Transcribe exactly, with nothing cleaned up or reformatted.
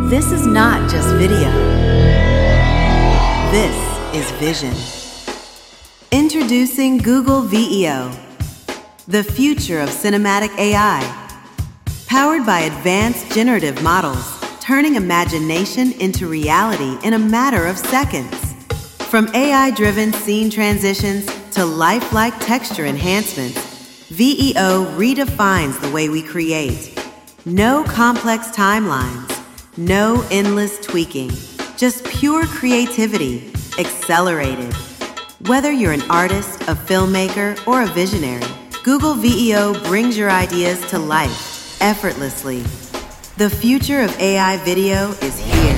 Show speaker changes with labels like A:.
A: This is not just video. This is vision. Introducing Google V E O, the future of cinematic A I. Powered by advanced generative models, turning imagination into reality in a matter of seconds. From A I-driven scene transitions to lifelike texture enhancements, V E O redefines the way we create. No complex timelines, no endless tweaking, just pure creativity, accelerated. Whether you're an artist, a filmmaker, or a visionary, Google V E O brings your ideas to life effortlessly. The future of A I video is here.